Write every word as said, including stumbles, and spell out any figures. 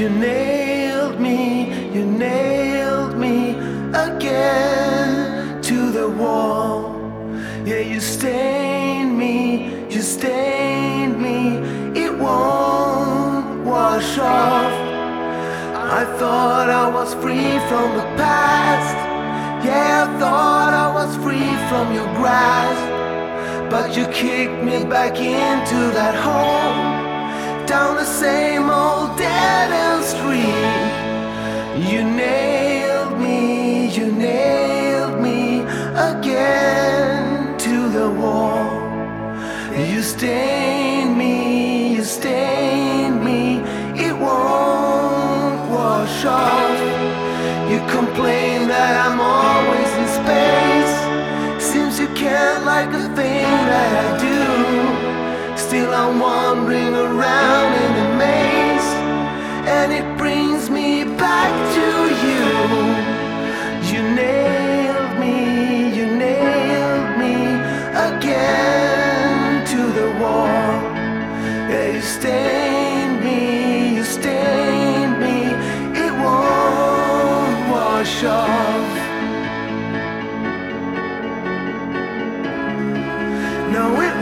You nailed me, you nailed me again to the wall. Yeah, you stained me, you stained me, it won't wash off. I thought I was free from the past. Yeah, I thought I was free from your grasp. But you kicked me back into that hole, down the same old dead-end street. You nailed me, you nailed me again to the wall. You stained me, you stained me, it won't wash off. You complain that I'm always in space. Seems you can't like the thing that I do. Still I'm wandering around in a maze, and it brings me back to you. You nailed me, you nailed me again to the wall. Yeah, you stained me, you stained me, it won't wash off. No, it